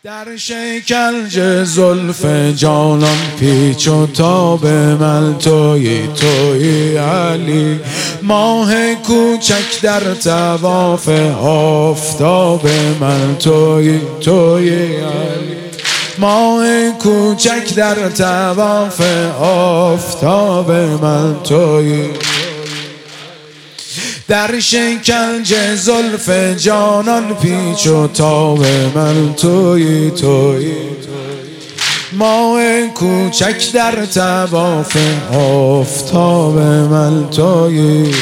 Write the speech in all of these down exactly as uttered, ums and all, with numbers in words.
در شکنج زلف جانان پیچ و تاب من تویی تویی علی، ماه کوچک در طواف آفتاب من تویی تویی علی، ماه کوچک در طواف آفتاب من تویی. در شکنج زلف جانان پیچ و تاب من تویی تویی، ماه کوچک در طواف آفتاب من تویی.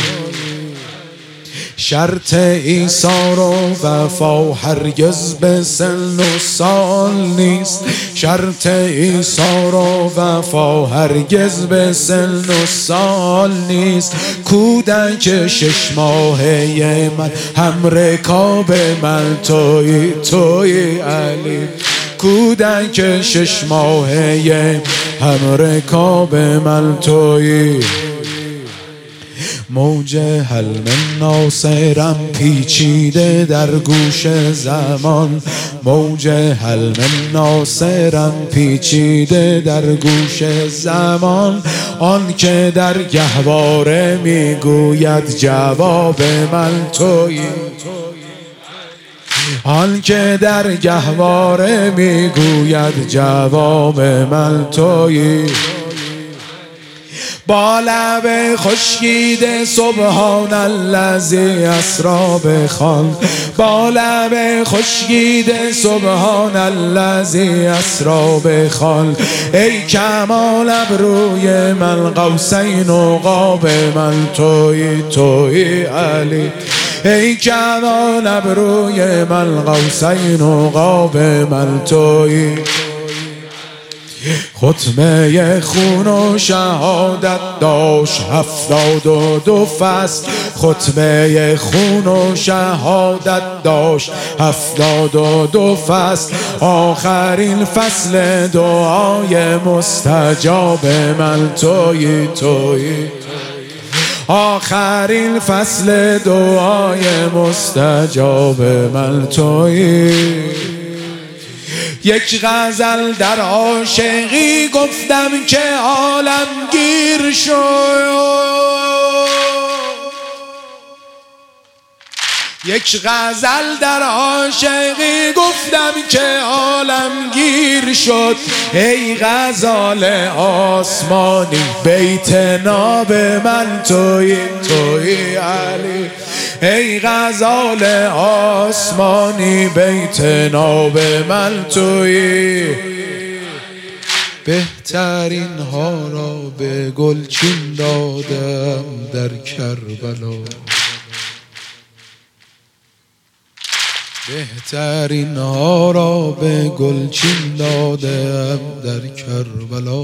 شرط ایثار و وفا هرگز به سن و سال نیست، شرط ایثار و وفا هرگز به سن و سال نیست. کودک شش ماهه من هم رکاب من تویی تویی علی، کودک شش ماهه هم رکاب من تویی. موج حلم ناصرم پیچیده در گوش زمان، موج حلم ناصرم پیچیده در گوش زمان. آن که در گهواره میگوید جواب من تویی، آن که در گهواره میگوید جواب من تویی. با لب خشکیده سبحان الذی اسری بخوان، با لب خشکیده سبحان الذی اسری بخوان. ای کمال ابروی من قوسین و قاب من تویی تویی علی، ای کمال ابروی من قوسین و قاب من تویی. ختمه خون و شهادت داشت هفتاد و دو فصل، ختمه خون و شهادت داشت هفتاد و دو فصل. آخرین فصل دعای مستجاب من تویی تویی، آخرین فصل دعای مستجاب من تویی. یک غزل در عاشقی گفتم که عالم گیر شد، یک غزل در عاشقی گفتم که عالم گیر شد. ای غزال آسمانی بیت ناب من تویی تویی علی، ای غزال آسمانی بیت ناب من تویی. بهترین ها را به گلچین دادم در کربلا، بهترین ها را به گلچین دادم در کربلا.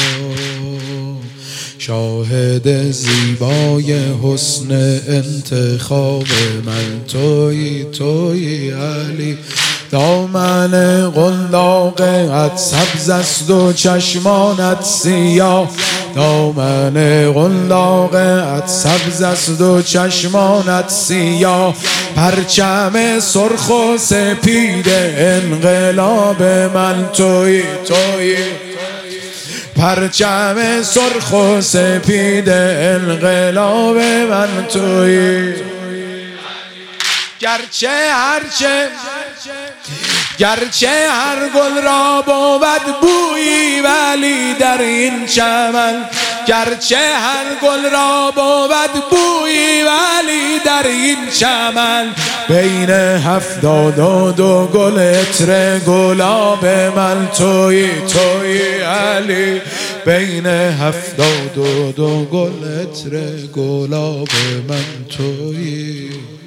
شاهد زیبای حسن انتخاب من تویی تویی علی، دامن قنداقت سبز است و چشمانت سیاه، دامن قنداقت سبز است و چشمانت سیاه. پرچم سرخ و سپید انقلاب من تویی تویی، پرچم سرخ و سپید انقلاب من تویی. گرچه هرچه گرچه هر گل را بود بویی ولی در این چمن، گرچه هر گل را بود بویی ولی در این چمن. بین هفتاد و دو گل عطر گلاب من تویی تویی علی، بین هفتاد و دو گل عطر گلاب من تویی.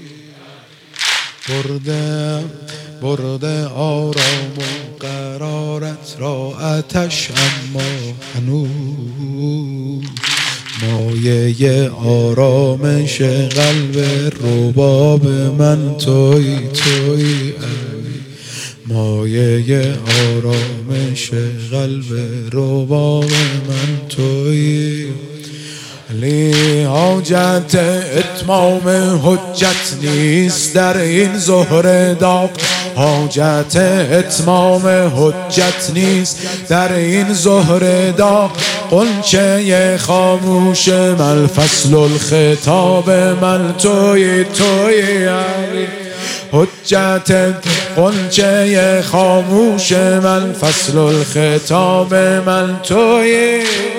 برده برده آرام و قرارت را آتش، اما هنوز مایه آرامش قلب رباب من تویی تویی علی، مایه آرامش قلب رباب من تویی. علی حاجت اتمام حجت نیست در این ظهر داغ، حاجت اتمام حجت نیست در این ظهر دا غنچه خاموش من فصل الخطاب من توی توی علی حجت غنچه خاموش من فصل الخطاب من توی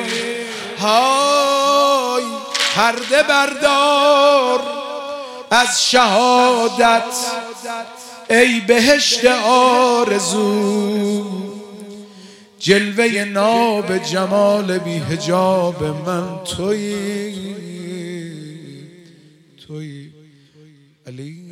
های پرده بردار از شهادت ای بهشت آرزو جلوه ناب جمال بی حجاب من توی توی علی